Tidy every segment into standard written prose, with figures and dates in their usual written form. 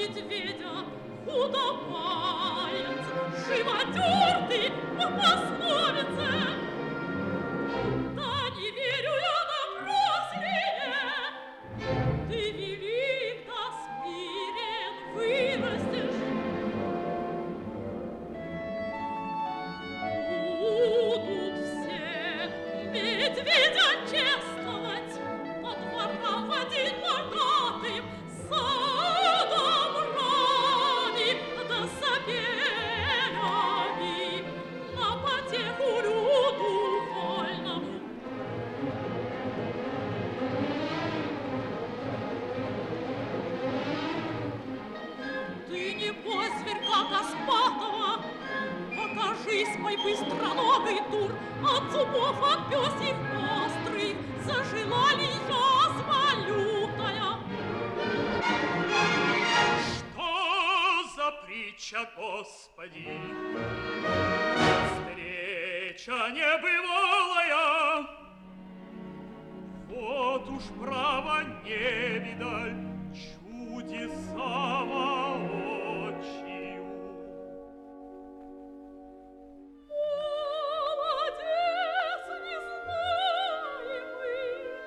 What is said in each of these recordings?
медведя худопалец, животёртый по пословице. Да не верю я напраслине, ты велик да смирен вырастешь. Будут все медведя чествовать, по дворам водить богатым, садом ранним да собелями, на потеху люду вольному. Ты небось зверька Каспатова, покажись, мой быстроногий тур, от зубов от пёсьих острых зажила ли язва лютая? Что за притча, Господи? Встреча небывалая, вот уж право не видаль чудеса воочию. Молодец незнаемый,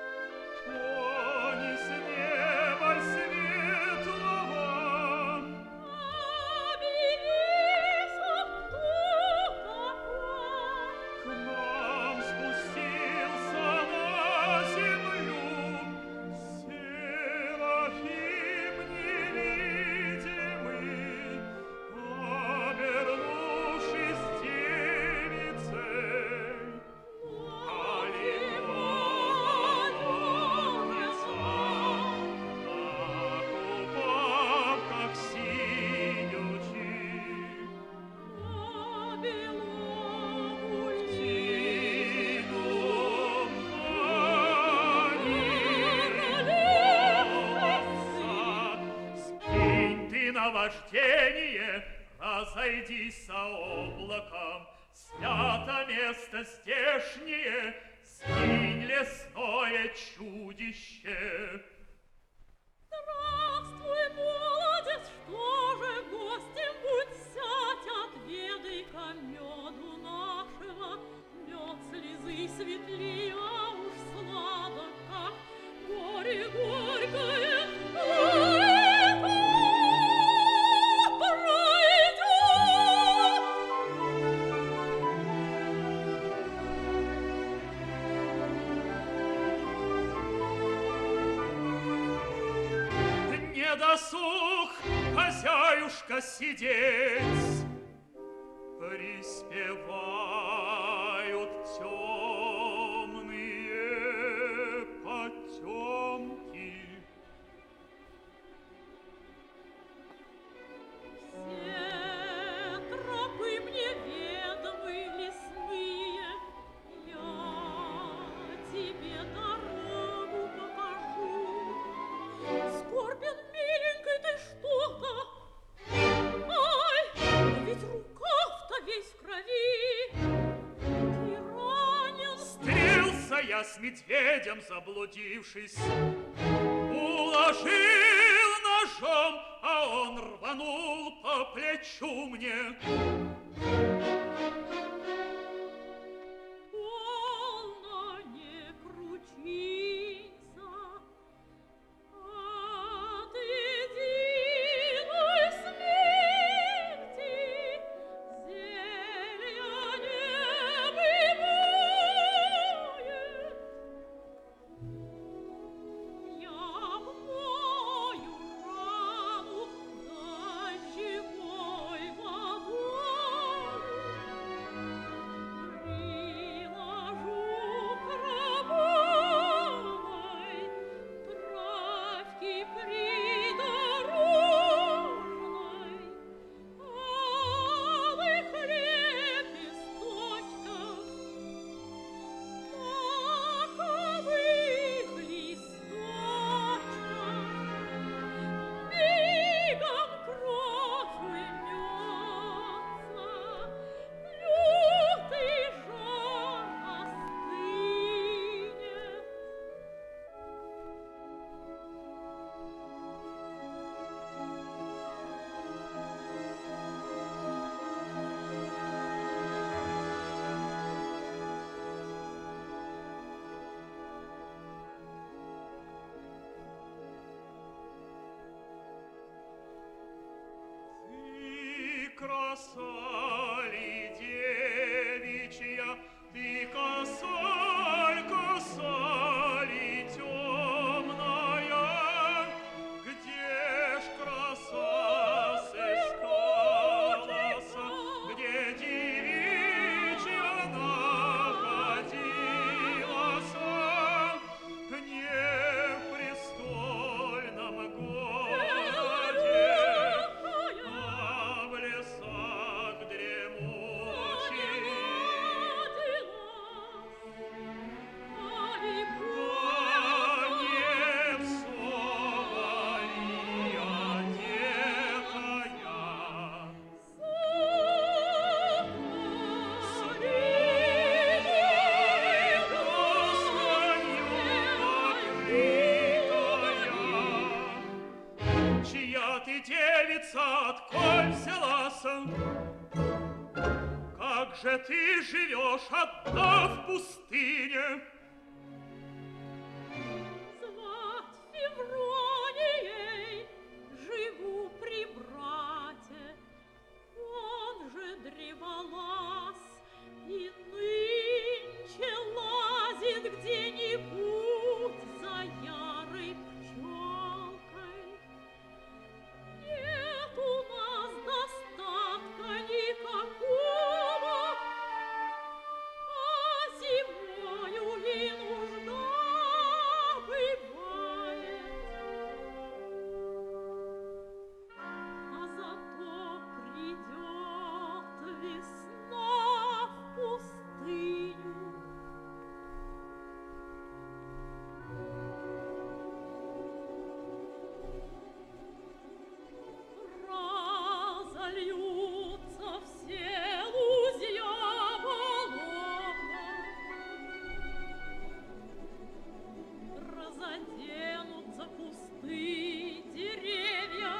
Они с неба светлого обелися, кто такой? к нам спустился на землю Серафим невидимый, обернувшись девицей. Аллилуйя, так упав, как сидячи. Скинь ты наваждение, разойдись со облаком, снято место здешнее, скинь лесное чудище. Здравствуй, молодец, что же гостем будь, сядь, отведай-ка меду нашего. Мед слезы светлее, а уж сладок, как горе горькое. Не досуг, хозяюшка, сидеть, приспевают темные потемки. Все тропы мне ведомы лесные, я тебе дорогу покажу. Скорбен, миленький, ты что-то? Ай, ведь рукав-то весь в крови. Ты ранен. Стрелся я с медведем, заблудившись, уложил ножом, а он рванул по плечу мне. Полно не крутиться, от единой смерти зелья не бывает. Я обмою рану дождевой водой, краса ли девичья, ты коса ли темная, где ж краса сыскалась, где девичья находилась, не в престольном городе, а в лесах дремучих. Чья ты девица, отколь взялась? Как же ты живешь одна в пустыне? Звать Февронией, живу при брате. Он же древолаз и нынче лазит где-нибудь за ярой пчелкой. Нет у нас достатка никакого, а зимою и нужда бывает. А зато придет весна в пустыню. Разольются все лузья болота, разоденутся кусты, деревья.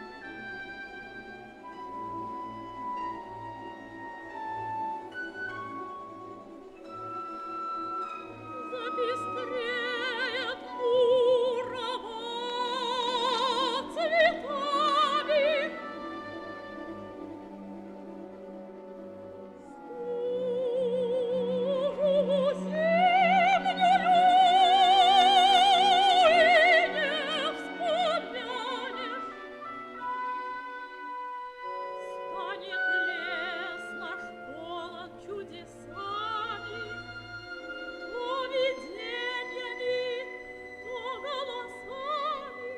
Запестреет Мурова цветами. Стужу зимнюю и не вспомянешь. Станет лес наш полон чудесами, то видениями, то голосами.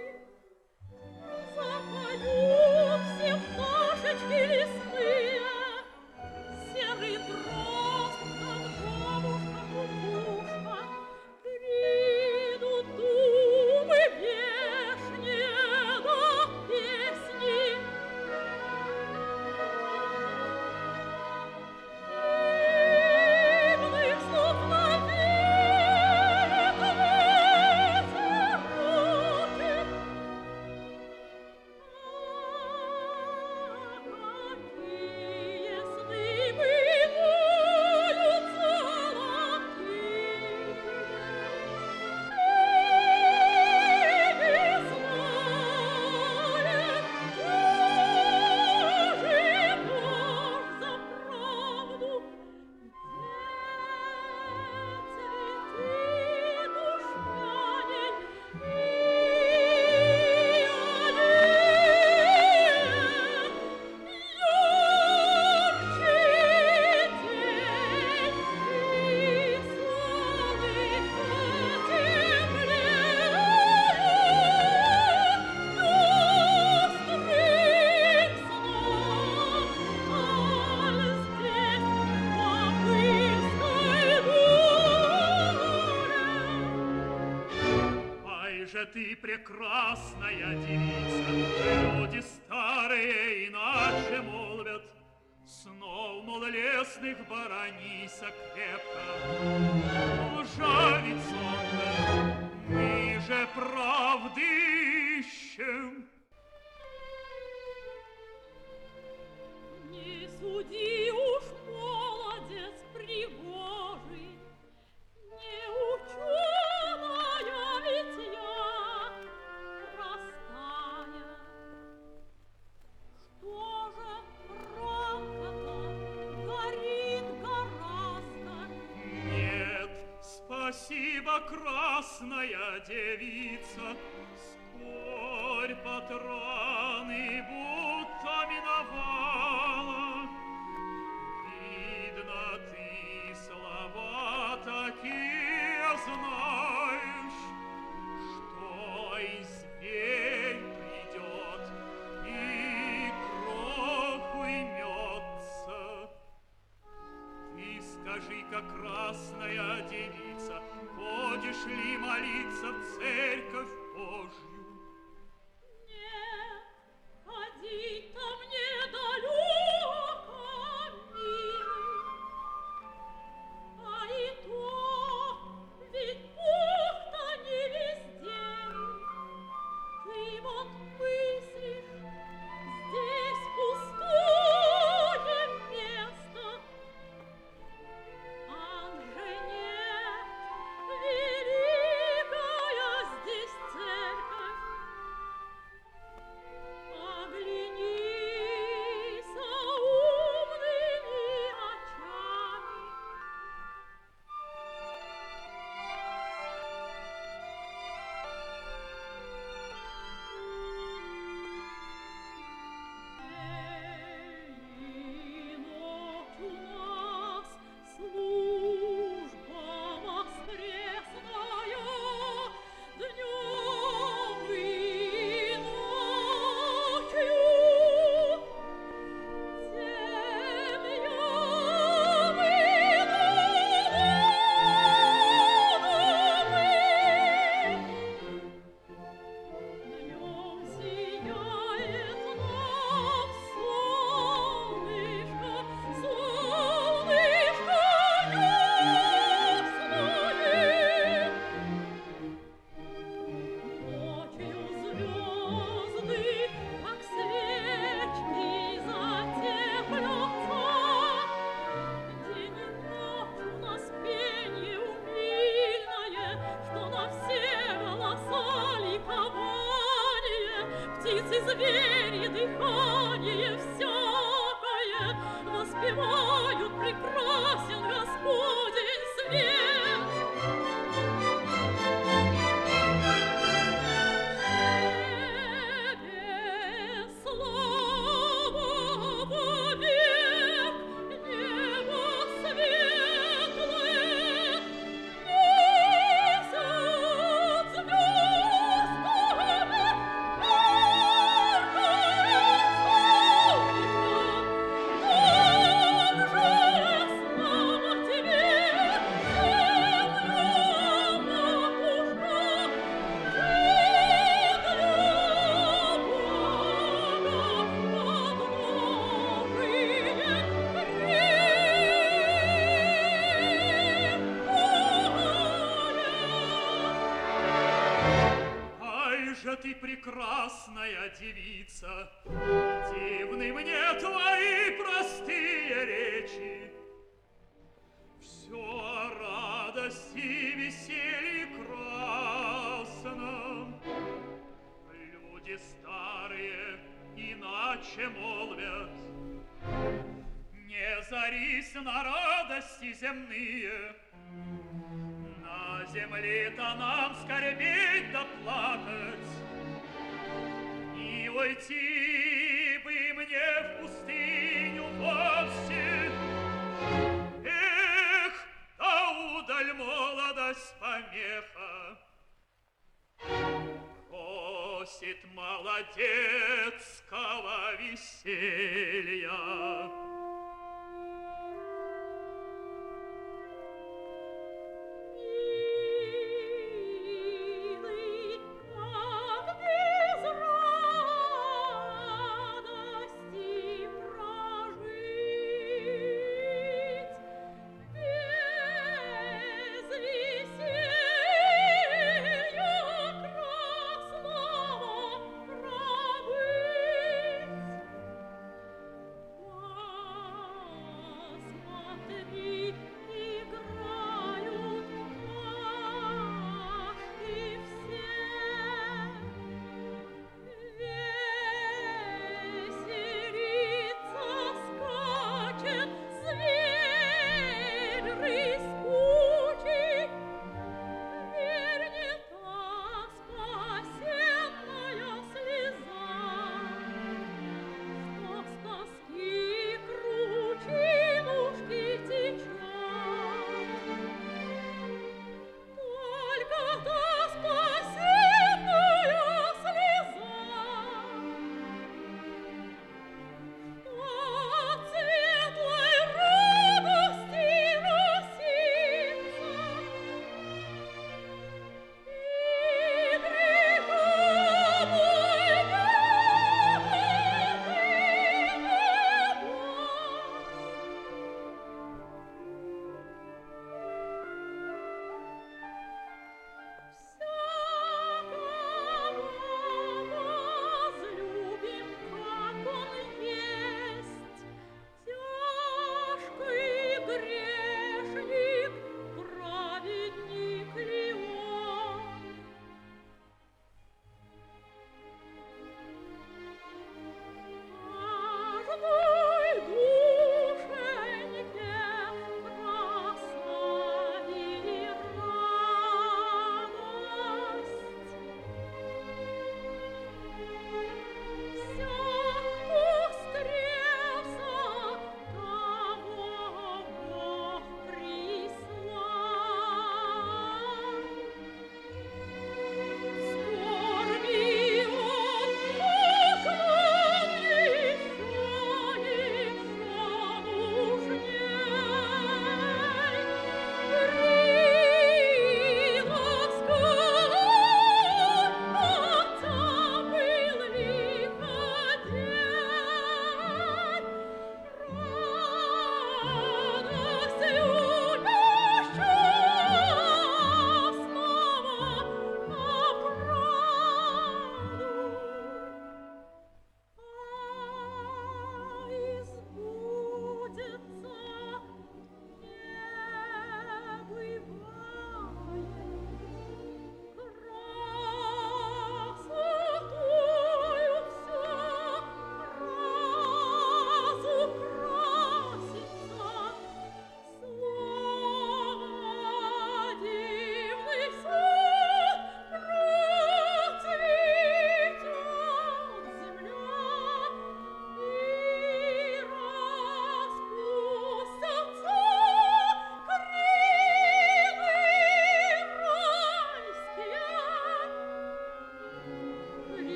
Запоют все пташечки лесные, серый дрозд, как бабушка-кукушка. Придут думы вешние до песни. Дивных слов навек ветер рокет. Какие сны бывают золотые, и не знает, живешь за правду, где цветы душманей и Ай же ты прекрасная девица, люди старые иначе молвят. Снов малолесных боронися крепко, лжавец сонная, мы же правды ищем. не суди уж, молодец пригожий, не ученая ведь я простая. Что же прекрасная девица, скорь патраны будто миновала. Видно, ты слова такие знаешь, что и зверь придет, и кровь уймется. Ты скажи, как красная девица, ходишь ли молиться в церковь Божью? Нет, ходить-то мне далеко, милый. А и то, ведь Бог-то не везде. Ты вот мыслишь, здесь пустое место. Ан же нет, великая здесь церковь. Оглянись умными очами. И ночь у нас служба воскресная, днем и ночью. Темьем и днем сияет нам солнышко, солнышко ясное. Ночью звезды, как свечки, затеплятся. День и ночь у нас пенье умильное, что на все голоса ликование. Птицы, звери, дыхание всякое воспевают прекрасен Господень свет. Тебе слава вовек, небо светлое, месяц звездами Ай же ты прекрасная девица, дивны мне твои простые речи. Все о радости, веселье красном. Люди старые иначе молвят. Не зарись на радости земные, на земле-то нам скорбеть да плакать, и уйти бы мне в пустыню вовсе. Эх, да удаль молодость помеха, просит молодецкого веселья. Милый, как без радости прожить, без веселья красного пробыть.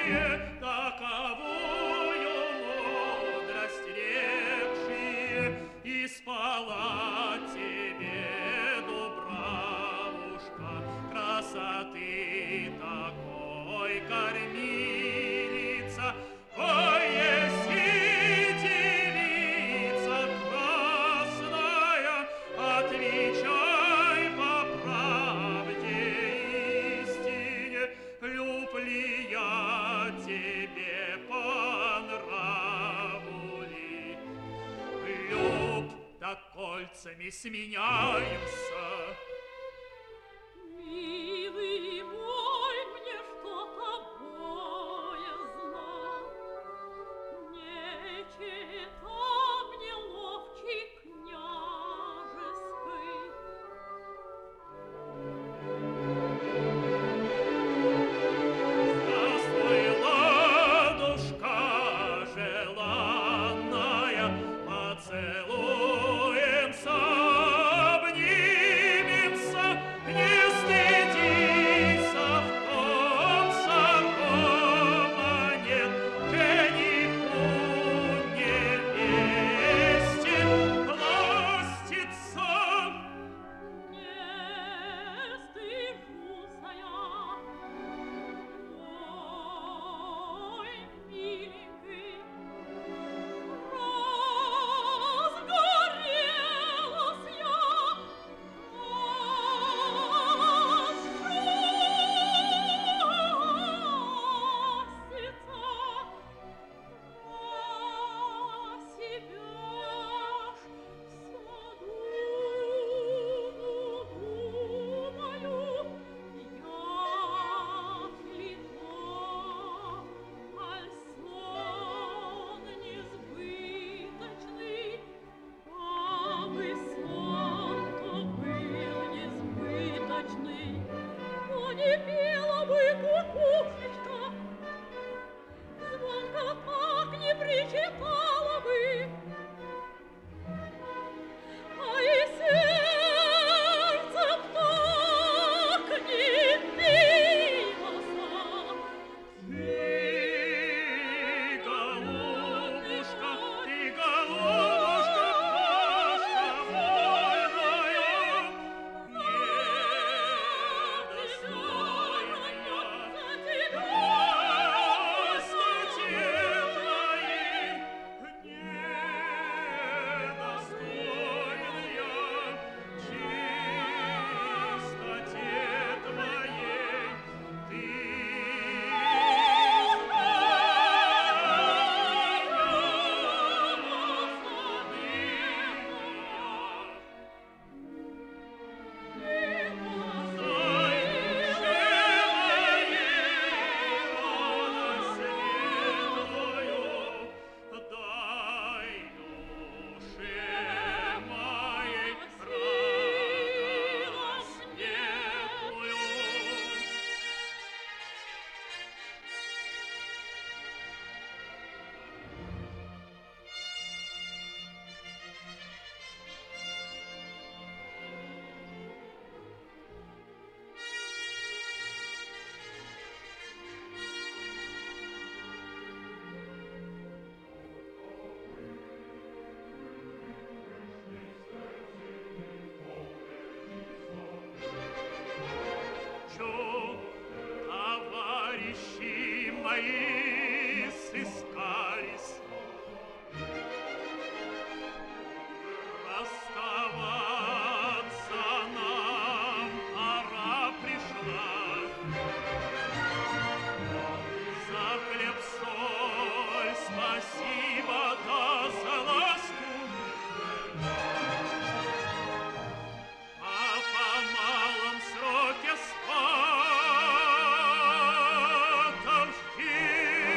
мудрые, таковую мудрость рекшие, и спала тебе, Дубравушка, красоты такой кормилица. Ой, еси девица красная, отвечай по правде истине, люб ли я тебе по нраву ли? Люб, да кольцами сменяемся. Милый мой, мне что-то боязно. Не чета мне ловчей княжеской. Здравствуй, ладушка желанная, поцелуемся, обнимемся, не стыдись, в том сокома нет, жениху невесте властится. Не стыжуся я. Ой, миленький, разгорелась я, не пела бы кукушечка, звонко так не причитала бы, а и сердце так не билося. Ты, голубушка, пташка вольная, недостойная красоте твоей, недостойная чистоте твоей, ты товарищи мои сыскались. Расставаться нам пора пришла. За хлеб, соль спасибо, да за ласку. А по малом сроке сватовщины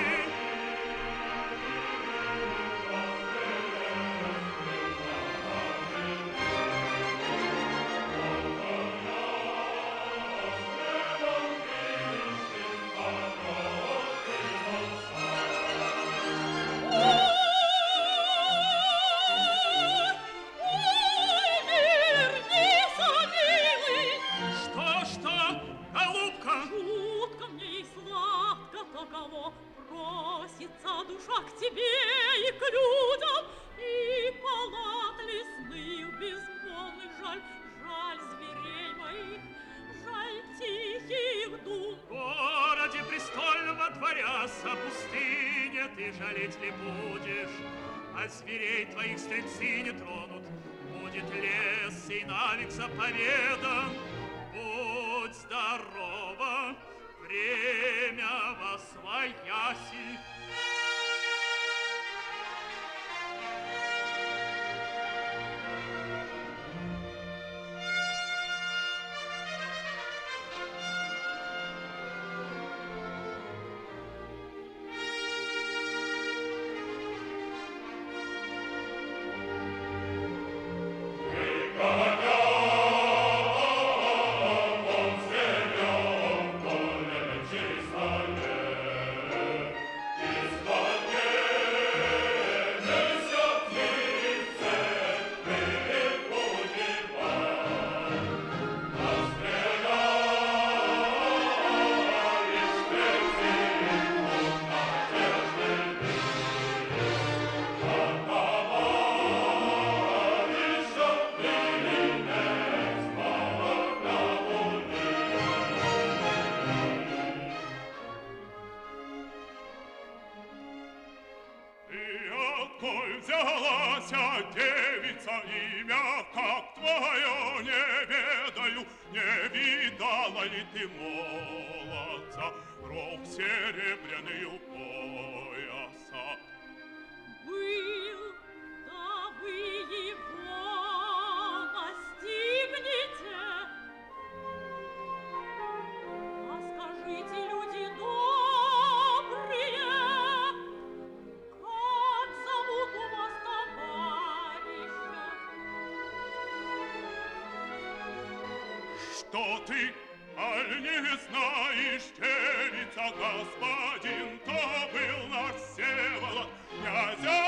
душа к тебе и к людям, и палат лесных безмолвных жаль, жаль зверей моих, жаль тихих дум. В городе престольного дворяса пустыне ты жалеть ли будешь, а зверей твоих стрельцы не тронут, будет лес и навек заповедан. Будь здорова, время восвояси. Коль взялася девица, имя как твое не ведаю, не видала ли ты молодца, рог серебряный у пояса? Был, да вы его настигнете. А скажите, люди добрые, как зовут у вас товарища? Что ты, аль не знаешь, девица, господин, то был наш Всеволод, князя